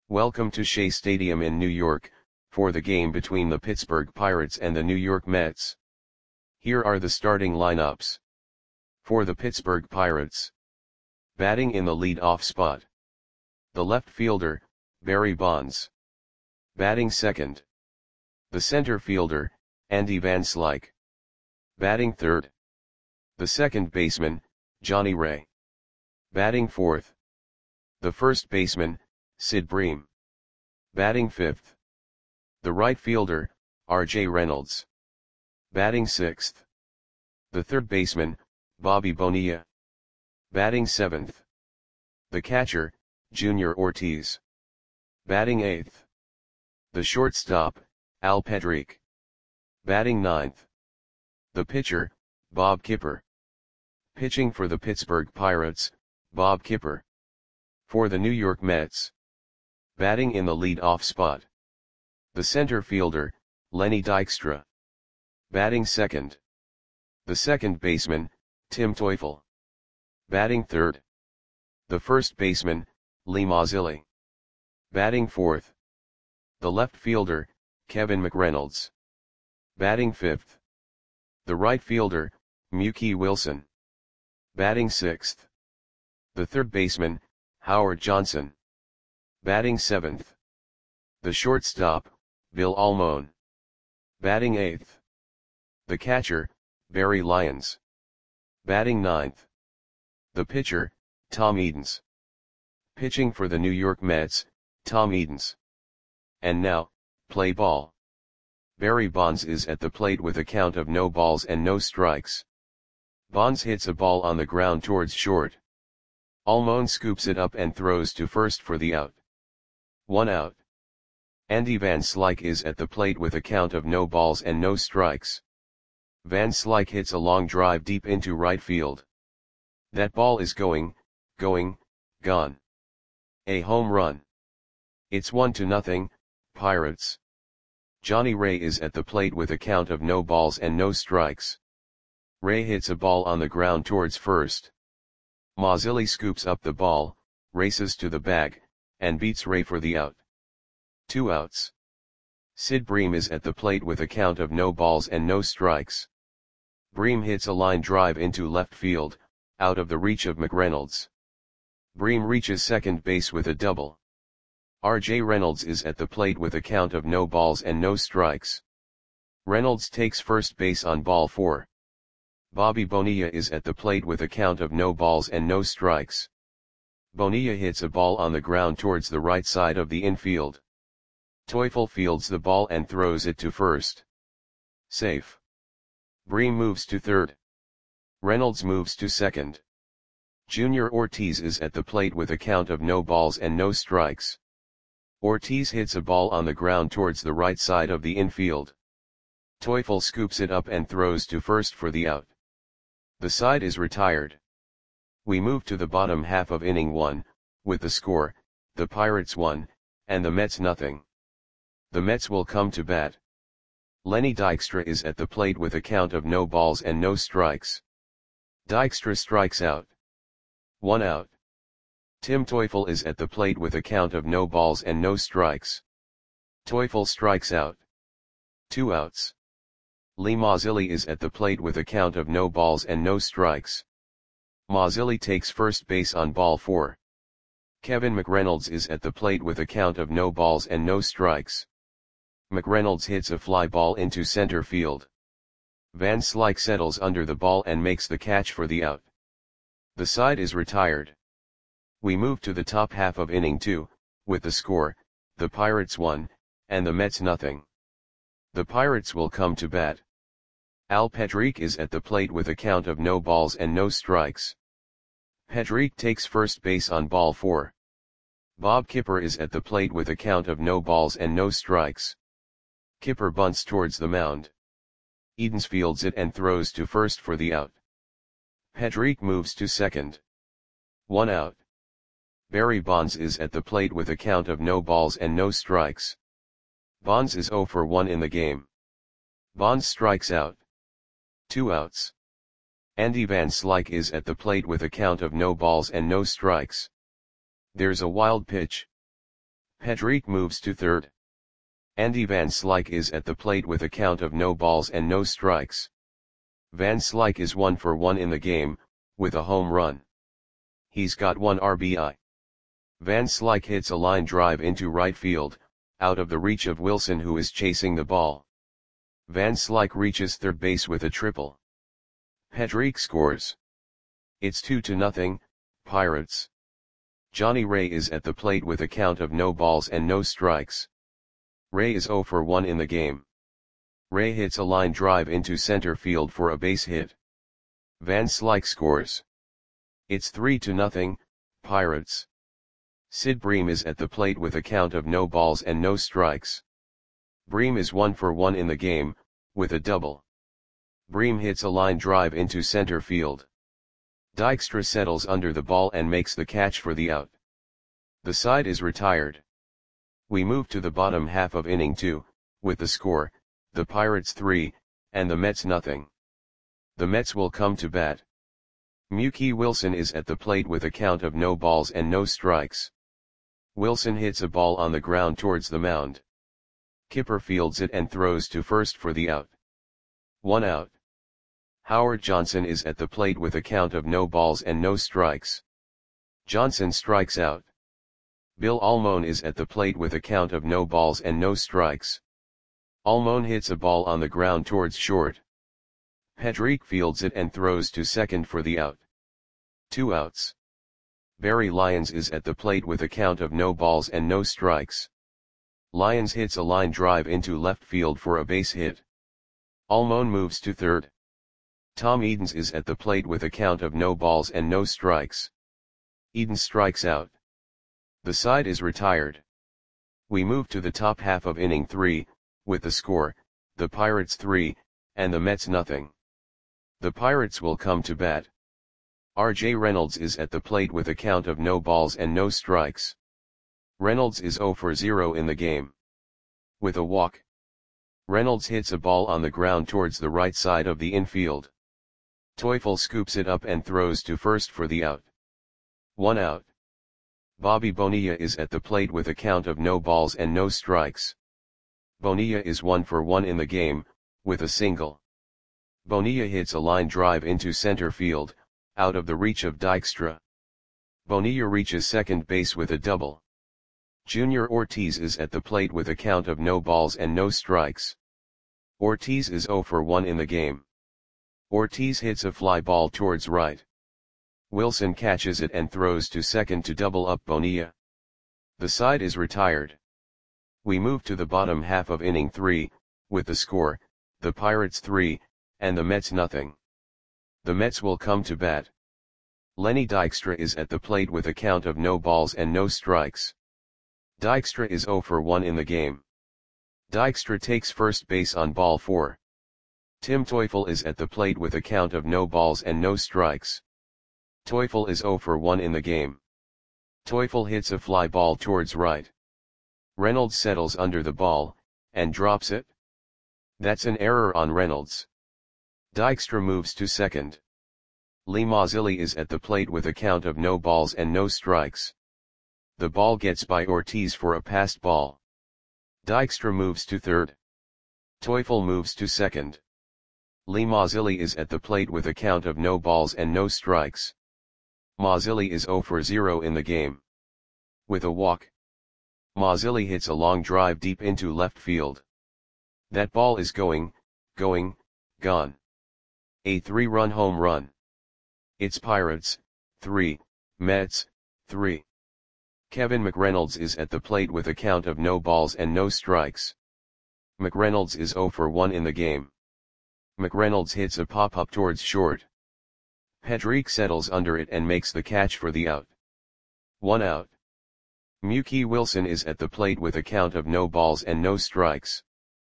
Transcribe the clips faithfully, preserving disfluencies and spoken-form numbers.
Welcome to Shea Stadium in New York, for the game between the Pittsburgh Pirates and the New York Mets. Here are the starting lineups. For the Pittsburgh Pirates. Batting in the lead-off spot. The left fielder, Barry Bonds. Batting second. The center fielder, Andy Van Slyke. Batting third. The second baseman, Johnny Ray. Batting fourth. The first baseman, Sid Bream. Batting fifth. The right fielder, R J Reynolds. Batting sixth. The third baseman, Bobby Bonilla. Batting seventh. The catcher, Junior Ortiz. Batting eighth. The shortstop, Al Pedrique. Batting ninth. The pitcher, Bob Kipper. Pitching for the Pittsburgh Pirates, Bob Kipper. For the New York Mets. Batting in the lead-off spot. The center fielder, Lenny Dykstra. Batting second. The second baseman, Tim Teufel. Batting third. The first baseman, Lee Mazzilli. Batting fourth. The left fielder, Kevin McReynolds. Batting fifth. The right fielder, Mookie Wilson. Batting sixth. The third baseman, Howard Johnson. Batting seventh. The shortstop, Bill Almon. Batting eighth. The catcher, Barry Lyons. Batting ninth. The pitcher, Tom Edens. Pitching for the New York Mets, Tom Edens. And now, play ball. Barry Bonds is at the plate with a count of no balls and no strikes. Bonds hits a ball on the ground towards short. Almon scoops it up and throws to first for the out. One out. Andy Van Slyke is at the plate with a count of no balls and no strikes. Van Slyke hits a long drive deep into right field. That ball is going, going, gone. A home run. It's one to nothing, Pirates. Johnny Ray is at the plate with a count of no balls and no strikes. Ray hits a ball on the ground towards first. Mazzilli scoops up the ball, races to the bag, and beats Ray for the out. Two outs. Sid Bream is at the plate with a count of no balls and no strikes. Bream hits a line drive into left field, out of the reach of McReynolds. Bream reaches second base with a double. R J Reynolds is at the plate with a count of no balls and no strikes. Reynolds takes first base on ball four. Bobby Bonilla is at the plate with a count of no balls and no strikes. Bonilla hits a ball on the ground towards the right side of the infield. Teufel fields the ball and throws it to first. Safe. Bream moves to third. Reynolds moves to second. Junior Ortiz is at the plate with a count of no balls and no strikes. Ortiz hits a ball on the ground towards the right side of the infield. Teufel scoops it up and throws to first for the out. The side is retired. We move to the bottom half of inning one, with the score, the Pirates one, and the Mets nothing. The Mets will come to bat. Lenny Dykstra is at the plate with a count of no balls and no strikes. Dykstra strikes out. One out. Tim Teufel is at the plate with a count of no balls and no strikes. Teufel strikes out. Two outs. Lee Mazzilli is at the plate with a count of no balls and no strikes. Mazzilli takes first base on ball four. Kevin McReynolds is at the plate with a count of no balls and no strikes. McReynolds hits a fly ball into center field. Van Slyke settles under the ball and makes the catch for the out. The side is retired. We move to the top half of inning two, with the score, the Pirates one, and the Mets nothing. The Pirates will come to bat. Al Pedrique is at the plate with a count of no balls and no strikes. Pedrique takes first base on ball four. Bob Kipper is at the plate with a count of no balls and no strikes. Kipper bunts towards the mound. Edens fields it and throws to first for the out. Pedrique moves to second. One out. Barry Bonds is at the plate with a count of no balls and no strikes. Bonds is zero for one in the game. Bonds strikes out. Two outs. Andy Van Slyke is at the plate with a count of no balls and no strikes. There's a wild pitch. Hedrick moves to third. Andy Van Slyke is at the plate with a count of no balls and no strikes. Van Slyke is one for one in the game, with a home run. He's got one R B I. Van Slyke hits a line drive into right field, out of the reach of Wilson, who is chasing the ball. Van Slyke reaches third base with a triple. Hedrick scores. It's two to nothing, Pirates. Johnny Ray is at the plate with a count of no balls and no strikes. Ray is zero for one in the game. Ray hits a line drive into center field for a base hit. Van Slyke scores. It's three to nothing, Pirates. Sid Bream is at the plate with a count of no balls and no strikes. Bream is one for one in the game, with a double. Bream hits a line drive into center field. Dykstra settles under the ball and makes the catch for the out. The side is retired. We move to the bottom half of inning two, with the score, the Pirates three, and the Mets nothing. The Mets will come to bat. Mookie Wilson is at the plate with a count of no balls and no strikes. Wilson hits a ball on the ground towards the mound. Kipper fields it and throws to first for the out. One out. Howard Johnson is at the plate with a count of no balls and no strikes. Johnson strikes out. Bill Almon is at the plate with a count of no balls and no strikes. Almon hits a ball on the ground towards short. Hedrick fields it and throws to second for the out. Two outs. Barry Lyons is at the plate with a count of no balls and no strikes. Lyons hits a line drive into left field for a base hit. Almon moves to third. Tom Edens is at the plate with a count of no balls and no strikes. Edens strikes out. The side is retired. We move to the top half of inning three, with the score, the Pirates three, and the Mets nothing. The Pirates will come to bat. R J Reynolds is at the plate with a count of no balls and no strikes. Reynolds is zero for zero in the game. With a walk. Reynolds hits a ball on the ground towards the right side of the infield. Teufel scoops it up and throws to first for the out. One out. Bobby Bonilla is at the plate with a count of no balls and no strikes. Bonilla is one for one in the game, with a single. Bonilla hits a line drive into center field, out of the reach of Dykstra. Bonilla reaches second base with a double. Junior Ortiz is at the plate with a count of no balls and no strikes. Ortiz is zero for one in the game. Ortiz hits a fly ball towards right. Wilson catches it and throws to second to double up Bonilla. The side is retired. We move to the bottom half of inning three, with the score, the Pirates three, and the Mets nothing. The Mets will come to bat. Lenny Dykstra is at the plate with a count of no balls and no strikes. Dykstra is zero for one in the game. Dykstra takes first base on ball four. Tim Teufel is at the plate with a count of no balls and no strikes. Teufel is zero for one in the game. Teufel hits a fly ball towards right. Reynolds settles under the ball, and drops it. That's an error on Reynolds. Dykstra moves to second. Lee Mazzilli is at the plate with a count of no balls and no strikes. The ball gets by Ortiz for a passed ball. Dykstra moves to third. Teufel moves to second. Lee Mazzilli is at the plate with a count of no balls and no strikes. Mazzilli is zero for zero in the game. With a walk. Mazzilli hits a long drive deep into left field. That ball is going, going, gone. A three-run home run. It's Pirates, three, Mets, three. Kevin McReynolds is at the plate with a count of no balls and no strikes. McReynolds is zero for one in the game. McReynolds hits a pop-up towards short. Hedrick settles under it and makes the catch for the out. One out. Mookie Wilson is at the plate with a count of no balls and no strikes.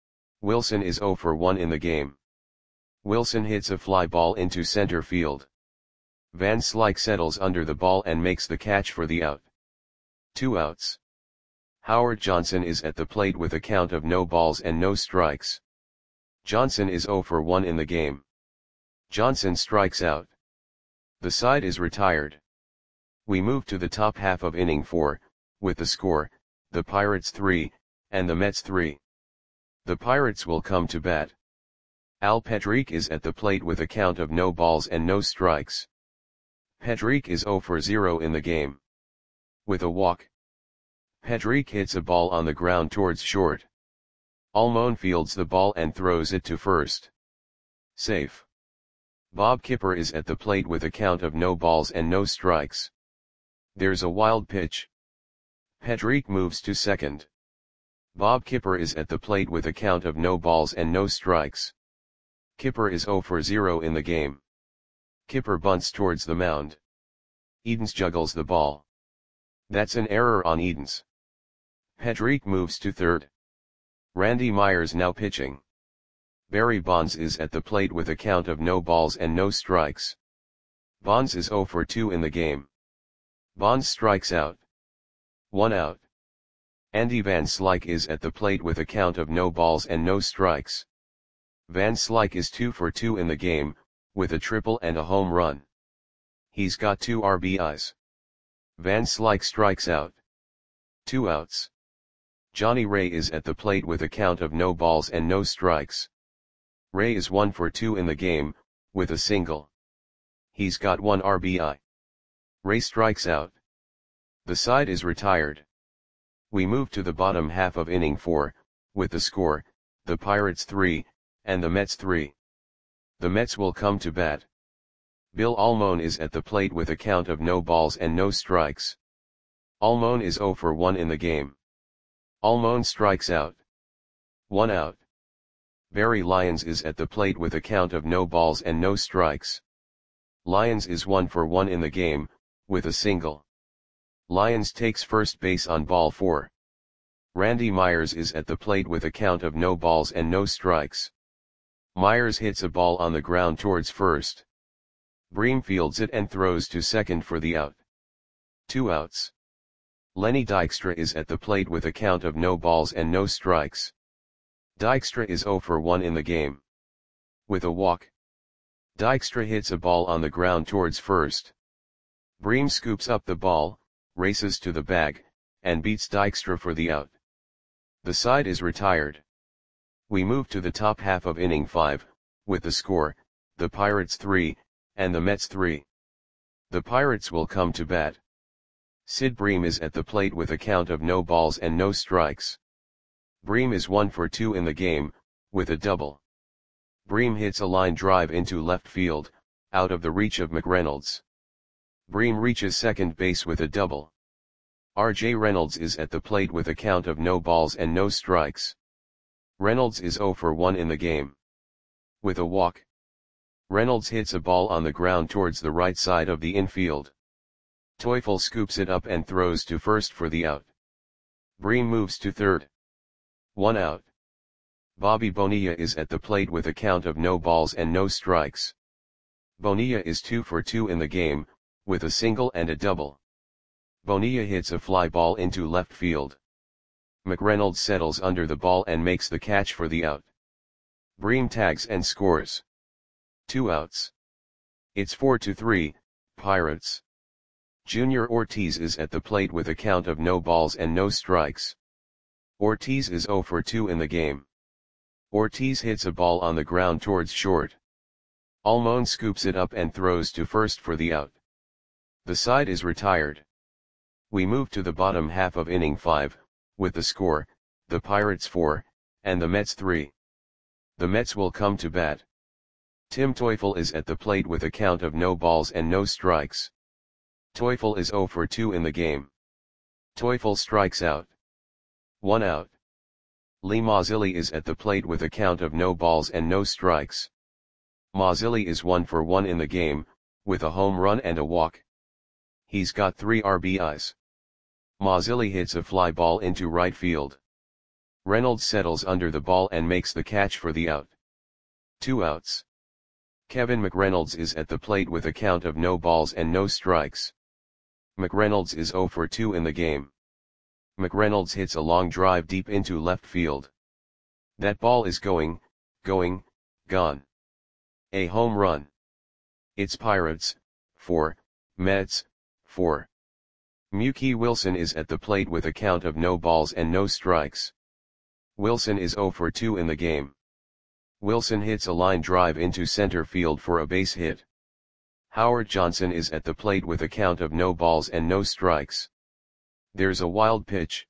Wilson is zero for one in the game. Wilson hits a fly ball into center field. Van Slyke settles under the ball and makes the catch for the out. Two outs. Howard Johnson is at the plate with a count of no balls and no strikes. Johnson is zero for one in the game. Johnson strikes out. The side is retired. We move to the top half of inning four, with the score, the Pirates three, and the Mets three. The Pirates will come to bat. Al Pedrique is at the plate with a count of no balls and no strikes. Pedrique is zero for zero in the game. With a walk. Pedrique hits a ball on the ground towards short. Almon fields the ball and throws it to first. Safe. Bob Kipper is at the plate with a count of no balls and no strikes. There's a wild pitch. Pedrique moves to second. Bob Kipper is at the plate with a count of no balls and no strikes. Kipper is zero for zero in the game. Kipper bunts towards the mound. Edens juggles the ball. That's an error on Edens. Pedrique moves to third. Randy Myers now pitching. Barry Bonds is at the plate with a count of no balls and no strikes. Bonds is zero for two in the game. Bonds strikes out. One out. Andy Van Slyke is at the plate with a count of no balls and no strikes. Van Slyke is two for two in the game, with a triple and a home run. He's got two R B Is. Van Slyke strikes out. Two outs. Johnny Ray is at the plate with a count of no balls and no strikes. Ray is one for two in the game, with a single. He's got one R B I. Ray strikes out. The side is retired. We move to the bottom half of inning four, with the score, the Pirates three, and the Mets three. The Mets will come to bat. Bill Almon is at the plate with a count of no balls and no strikes. Almon is zero for one in the game. Almon strikes out. One out. Barry Lyons is at the plate with a count of no balls and no strikes. Lyons is one for one in the game, with a single. Lyons takes first base on ball four. Randy Myers is at the plate with a count of no balls and no strikes. Myers hits a ball on the ground towards first. Bream fields it and throws to second for the out. Two outs. Lenny Dykstra is at the plate with a count of no balls and no strikes. Dykstra is zero for one in the game. With a walk. Dykstra hits a ball on the ground towards first. Bream scoops up the ball, races to the bag, and beats Dykstra for the out. The side is retired. We move to the top half of inning five, with the score, the Pirates three, and the Mets three. The Pirates will come to bat. Sid Bream is at the plate with a count of no balls and no strikes. Bream is one for two in the game, with a double. Bream hits a line drive into left field, out of the reach of McReynolds. Bream reaches second base with a double. R J Reynolds is at the plate with a count of no balls and no strikes. Reynolds is zero for one in the game. With a walk. Reynolds hits a ball on the ground towards the right side of the infield. Teufel scoops it up and throws to first for the out. Bream moves to third. One out. Bobby Bonilla is at the plate with a count of no balls and no strikes. Bonilla is two for two in the game, with a single and a double. Bonilla hits a fly ball into left field. McReynolds settles under the ball and makes the catch for the out. Bream tags and scores. Two outs. It's four to three, Pirates. Junior Ortiz is at the plate with a count of no balls and no strikes. Ortiz is zero for two in the game. Ortiz hits a ball on the ground towards short. Almon scoops it up and throws to first for the out. The side is retired. We move to the bottom half of inning five, with the score, the Pirates four, and the Mets three. The Mets will come to bat. Tim Teufel is at the plate with a count of no balls and no strikes. Teufel is zero for two in the game. Teufel strikes out. One out. Lee Mazzilli is at the plate with a count of no balls and no strikes. Mazzilli is one for one in the game, with a home run and a walk. He's got three R B Is. Mazzilli hits a fly ball into right field. Reynolds settles under the ball and makes the catch for the out. Two outs. Kevin McReynolds is at the plate with a count of no balls and no strikes. McReynolds is zero for two in the game. McReynolds hits a long drive deep into left field. That ball is going, going, gone. A home run. It's Pirates, four, Mets, four. Mookie Wilson is at the plate with a count of no balls and no strikes. Wilson is zero for two in the game. Wilson hits a line drive into center field for a base hit. Howard Johnson is at the plate with a count of no balls and no strikes. There's a wild pitch.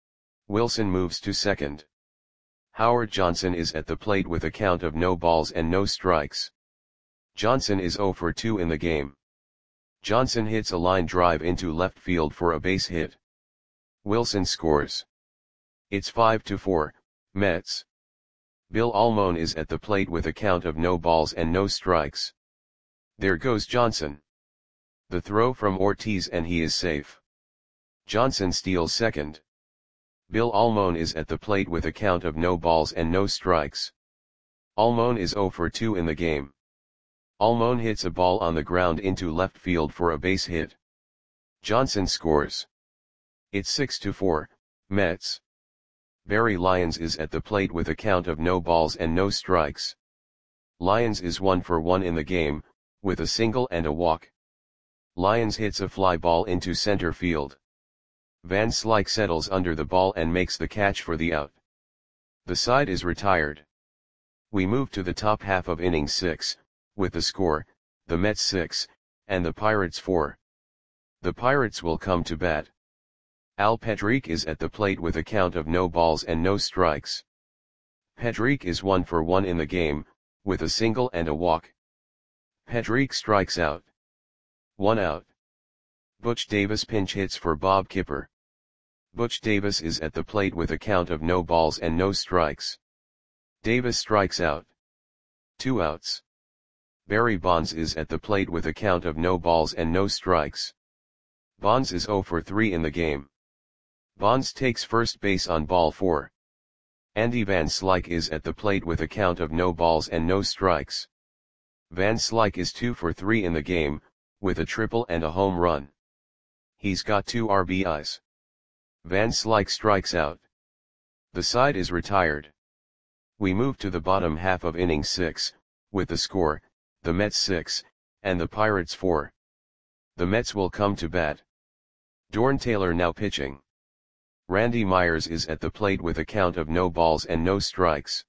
Wilson moves to second. Howard Johnson is at the plate with a count of no balls and no strikes. Johnson is zero for two in the game. Johnson hits a line drive into left field for a base hit. Wilson scores. It's five to four, Mets. Bill Almon is at the plate with a count of no balls and no strikes. There goes Johnson. The throw from Ortiz and he is safe. Johnson steals second. Bill Almon is at the plate with a count of no balls and no strikes. Almon is zero for two in the game. Almon hits a ball on the ground into left field for a base hit. Johnson scores. It's six to four, Mets. Barry Lyons is at the plate with a count of no balls and no strikes. Lyons is one for one in the game, with a single and a walk. Lyons hits a fly ball into center field. Van Slyke settles under the ball and makes the catch for the out. The side is retired. We move to the top half of inning six, with the score, the Mets six, and the Pirates four. The Pirates will come to bat. Al Pedrique is at the plate with a count of no balls and no strikes. Pedrique is one for one in the game, with a single and a walk. Pedrique strikes out. One out. Butch Davis pinch hits for Bob Kipper. Butch Davis is at the plate with a count of no balls and no strikes. Davis strikes out. Two outs. Barry Bonds is at the plate with a count of no balls and no strikes. Bonds is zero for three in the game. Bonds takes first base on ball four. Andy Van Slyke is at the plate with a count of no balls and no strikes. Van Slyke is two for three in the game, with a triple and a home run. He's got two R B Is. Van Slyke strikes out. The side is retired. We move to the bottom half of inning six, with the score, the Mets six, and the Pirates four. The Mets will come to bat. Dorn Taylor now pitching. Randy Myers is at the plate with a count of no balls and no strikes.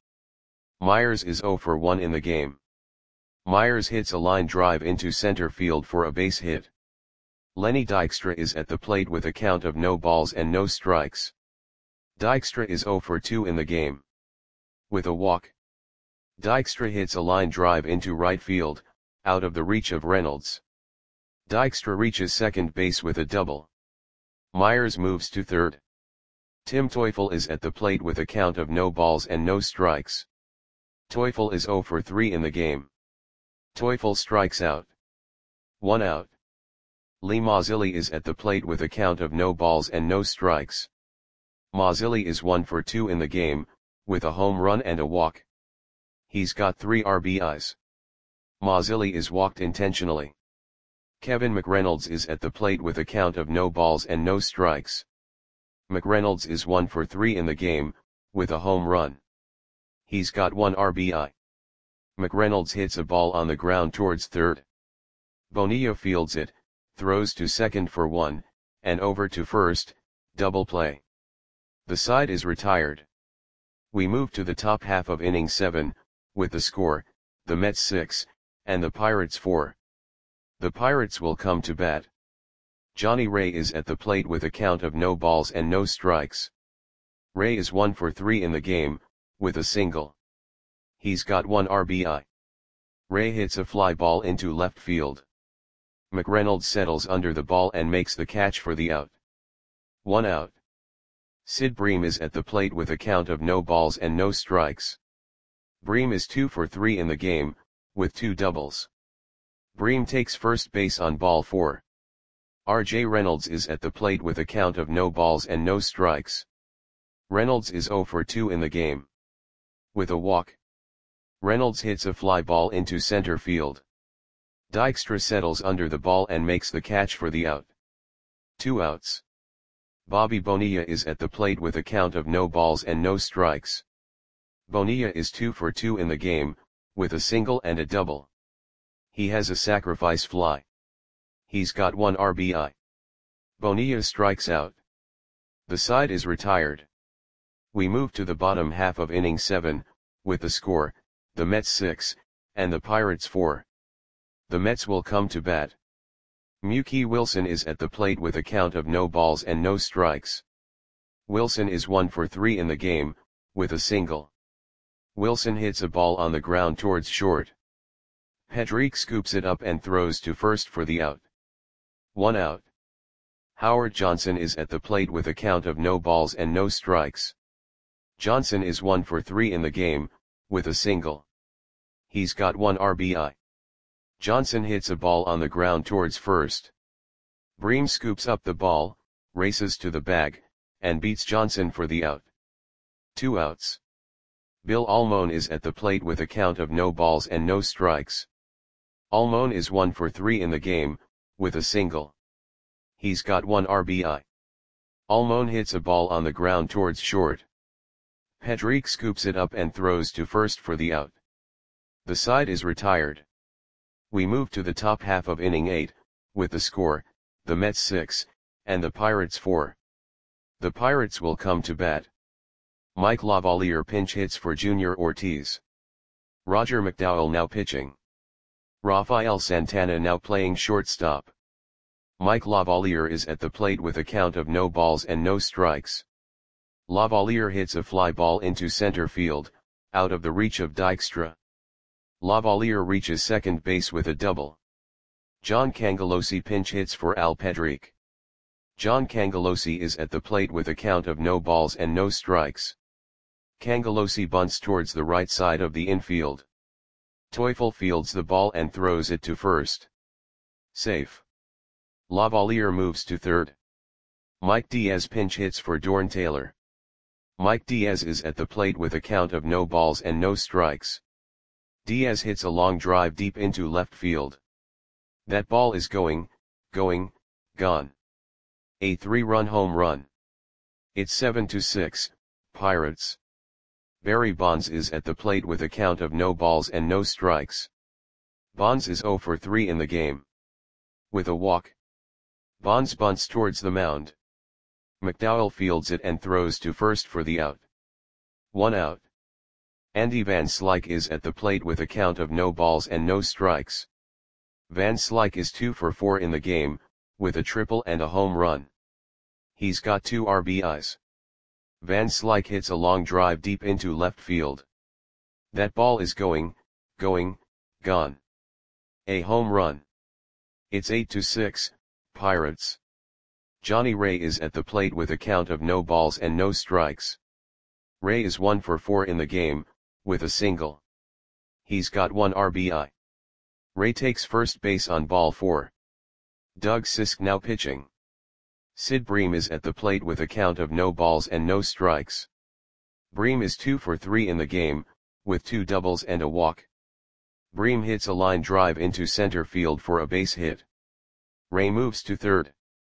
Myers is zero for one in the game. Myers hits a line drive into center field for a base hit. Lenny Dykstra is at the plate with a count of no balls and no strikes. Dykstra is zero for two in the game. With a walk. Dykstra hits a line drive into right field, out of the reach of Reynolds. Dykstra reaches second base with a double. Myers moves to third. Tim Teufel is at the plate with a count of no balls and no strikes. Teufel is zero for three in the game. Teufel strikes out. One out. Lee Mazzilli is at the plate with a count of no balls and no strikes. Mazzilli is one for two in the game, with a home run and a walk. He's got three R B Is. Mazzilli is walked intentionally. Kevin McReynolds is at the plate with a count of no balls and no strikes. McReynolds is one for three in the game, with a home run. He's got one R B I. McReynolds hits a ball on the ground towards third. Bonilla fields it, throws to second for one, and over to first, double play. The side is retired. We move to the top half of inning seven, with the score, the Mets six, and the Pirates four. The Pirates will come to bat. Johnny Ray is at the plate with a count of no balls and no strikes. Ray is one for three in the game, with a single. He's got one R B I. Ray hits a fly ball into left field. McReynolds settles under the ball and makes the catch for the out. One out. Sid Bream is at the plate with a count of no balls and no strikes. Bream is two for three in the game, with two doubles. Bream takes first base on ball four. R J Reynolds is at the plate with a count of no balls and no strikes. Reynolds is zero for two in the game. With a walk. Reynolds hits a fly ball into center field. Dykstra settles under the ball and makes the catch for the out. Two outs. Bobby Bonilla is at the plate with a count of no balls and no strikes. Bonilla is two for two in the game, with a single and a double. He has a sacrifice fly. He's got one R B I. Bonilla strikes out. The side is retired. We move to the bottom half of inning seven, with the score, the Mets six, and the Pirates four. The Mets will come to bat. Mookie Wilson is at the plate with a count of no balls and no strikes. Wilson is one for three in the game, with a single. Wilson hits a ball on the ground towards short. Pedrique scoops it up and throws to first for the out. One out. Howard Johnson is at the plate with a count of no balls and no strikes. Johnson is one for three in the game, with a single. He's got one R B I. Johnson hits a ball on the ground towards first. Bream scoops up the ball, races to the bag, and beats Johnson for the out. Two outs. Bill Almon is at the plate with a count of no balls and no strikes. Almon is one for three in the game, with a single. He's got one R B I. Almon hits a ball on the ground towards short. Pedrique scoops it up and throws to first for the out. The side is retired. We move to the top half of inning eight, with the score, the Mets six, and the Pirates four. The Pirates will come to bat. Mike Lavalier pinch hits for Junior Ortiz. Roger McDowell now pitching. Rafael Santana now playing shortstop. Mike Lavalier is at the plate with a count of no balls and no strikes. Lavalier hits a fly ball into center field, out of the reach of Dykstra. Lavalier reaches second base with a double. John Cangelosi pinch hits for Al Pedrique. John Cangelosi is at the plate with a count of no balls and no strikes. Cangelosi bunts towards the right side of the infield. Teufel fields the ball and throws it to first. Safe. Lavalier moves to third. Mike Diaz pinch hits for Dorn Taylor. Mike Diaz is at the plate with a count of no balls and no strikes. Diaz hits a long drive deep into left field. That ball is going, going, gone. A three-run home run. It's seven to six, Pirates. Barry Bonds is at the plate with a count of no balls and no strikes. Bonds is zero for three in the game. With a walk. Bonds bunts towards the mound. McDowell fields it and throws to first for the out. One out. Andy Van Slyke is at the plate with a count of no balls and no strikes. Van Slyke is two for four in the game, with a triple and a home run. He's got two R B Is. Van Slyke hits a long drive deep into left field. That ball is going, going, gone. A home run. It's eight to six, Pirates. Johnny Ray is at the plate with a count of no balls and no strikes. Ray is one for four in the game, with a single. He's got one R B I. Ray takes first base on ball four. Doug Sisk now pitching. Sid Bream is at the plate with a count of no balls and no strikes. Bream is two for three in the game, with two doubles and a walk. Bream hits a line drive into center field for a base hit. Ray moves to third.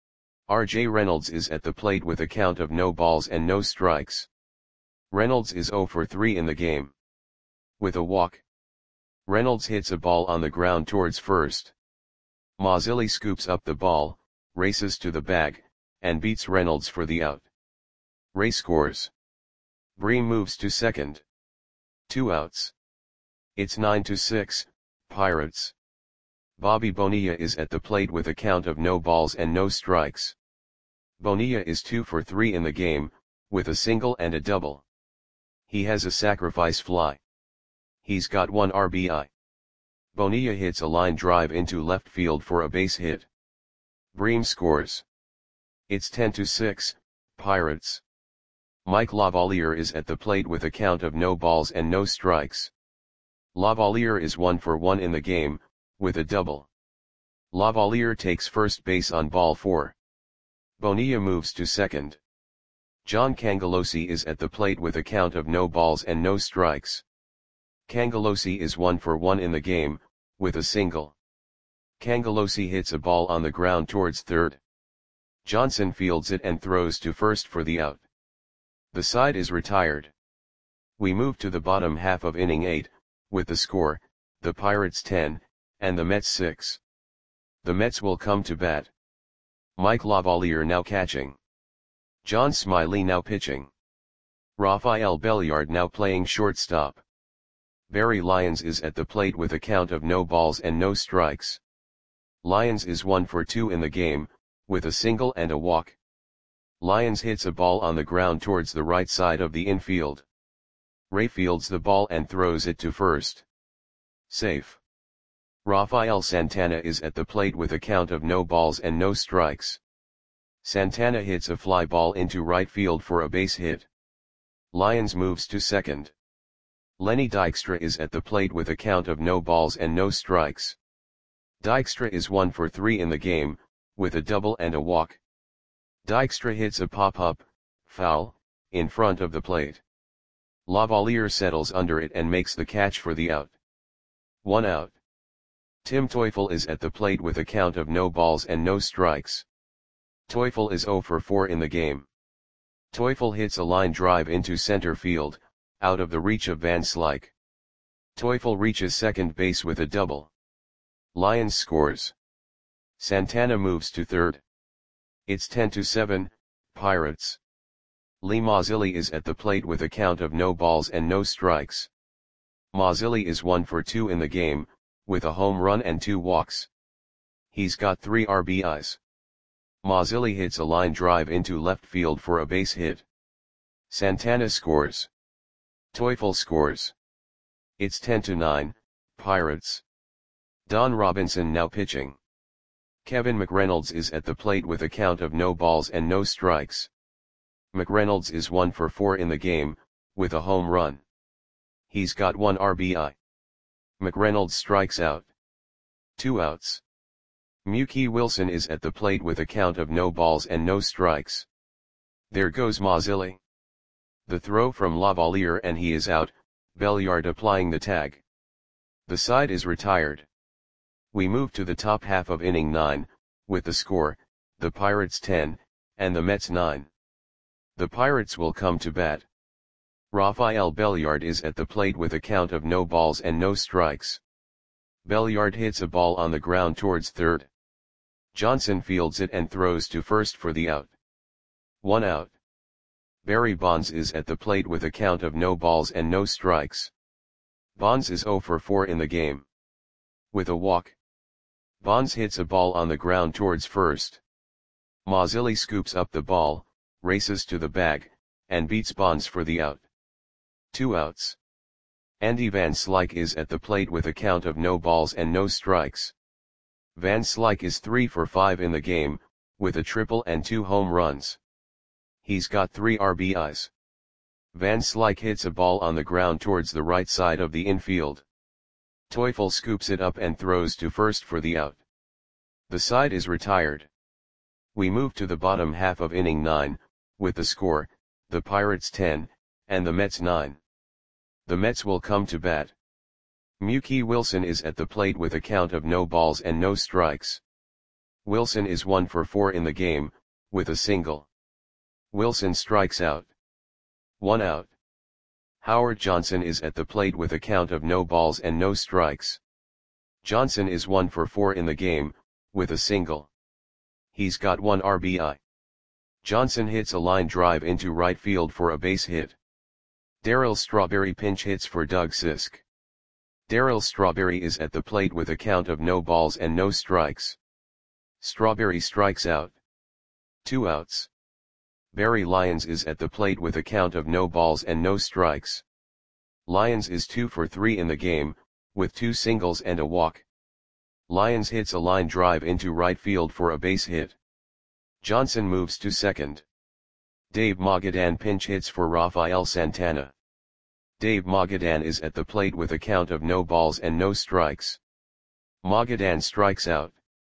R J Reynolds is at the plate with a count of no balls and no strikes. Reynolds is zero for three in the game. With a walk. Reynolds hits a ball on the ground towards first. Mazzilli scoops up the ball, races to the bag, and beats Reynolds for the out. Ray scores. Bream moves to second. Two outs. It's nine to six, Pirates. Bobby Bonilla is at the plate with a count of no balls and no strikes. Bonilla is two for three in the game, with a single and a double. He has a sacrifice fly. He's got one R B I. Bonilla hits a line drive into left field for a base hit. Bream scores. It's ten to six, Pirates. Mike Lavalier is at the plate with a count of no balls and no strikes. Lavalier is one for one in the game, with a double. Lavalier takes first base on ball four. Bonilla moves to second. John Cangelosi is at the plate with a count of no balls and no strikes. Cangelosi is one for one in the game, with a single. Cangelosi hits a ball on the ground towards third. Johnson fields it and throws to first for the out. The side is retired. We move to the bottom half of inning eight, with the score, the Pirates ten, and the Mets six. The Mets will come to bat. Mike Lavalier now catching. John Smiley now pitching. Rafael Belliard now playing shortstop. Barry Lyons is at the plate with a count of no balls and no strikes. Lyons is one for two in the game, with a single and a walk. Lyons hits a ball on the ground towards the right side of the infield. Ray fields the ball and throws it to first. Safe. Rafael Santana is at the plate with a count of no balls and no strikes. Santana hits a fly ball into right field for a base hit. Lyons moves to second. Lenny Dykstra is at the plate with a count of no balls and no strikes. Dykstra is one for three in the game, with a double and a walk. Dykstra hits a pop-up, foul, in front of the plate. Lavalier settles under it and makes the catch for the out. One out. Tim Teufel is at the plate with a count of no balls and no strikes. Teufel is zero for four in the game. Teufel hits a line drive into center field, out of the reach of Van Slyke. Teufel reaches second base with a double. Lyons scores. Santana moves to third. It's ten to seven, Pirates. Lee Mazzilli is at the plate with a count of no balls and no strikes. Mazzilli is one for two in the game, with a home run and two walks. He's got three R B Is. Mazzilli hits a line drive into left field for a base hit. Santana scores. Teufel scores. It's ten to nine, Pirates. Don Robinson now pitching. Kevin McReynolds is at the plate with a count of no balls and no strikes. McReynolds is one for four in the game, with a home run. He's got one R B I. McReynolds strikes out. Two outs. Mookie Wilson is at the plate with a count of no balls and no strikes. There goes Mazzilli. The throw from Lavalier and he is out, Belliard applying the tag. The side is retired. We move to the top half of inning nine, with the score, the Pirates ten, and the Mets nine. The Pirates will come to bat. Rafael Belliard is at the plate with a count of no balls and no strikes. Belliard hits a ball on the ground towards third. Johnson fields it and throws to first for the out. One out. Barry Bonds is at the plate with a count of no balls and no strikes. Bonds is zero for four in the game. With a walk. Bonds hits a ball on the ground towards first. Mazzilli scoops up the ball, races to the bag, and beats Bonds for the out. Two outs. Andy Van Slyke is at the plate with a count of no balls and no strikes. Van Slyke is three for five in the game, with a triple and two home runs. He's got three R B Is. Van Slyke hits a ball on the ground towards the right side of the infield. Teufel scoops it up and throws to first for the out. The side is retired. We move to the bottom half of inning nine, with the score, the Pirates ten, and the Mets nine. The Mets will come to bat. Mookie Wilson is at the plate with a count of no balls and no strikes. Wilson is one for four in the game, with a single. Wilson strikes out. One out. Howard Johnson is at the plate with a count of no balls and no strikes. Johnson is one for four in the game, with a single. He's got one R B I. Johnson hits a line drive into right field for a base hit. Darryl Strawberry pinch hits for Doug Sisk. Darryl Strawberry is at the plate with a count of no balls and no strikes. Strawberry strikes out. Two outs. Barry Lyons is at the plate with a count of no balls and no strikes. Lyons is two for three in the game, with two singles and a walk. Lyons hits a line drive into right field for a base hit. Johnson moves to second. Dave Magadan pinch hits for Rafael Santana. Dave Magadan is at the plate with a count of no balls and no strikes. Magadan strikes out.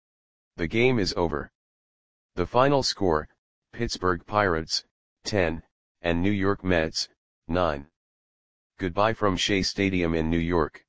The game is over. The final score, Pittsburgh Pirates, ten, and New York Mets, nine. Goodbye from Shea Stadium in New York.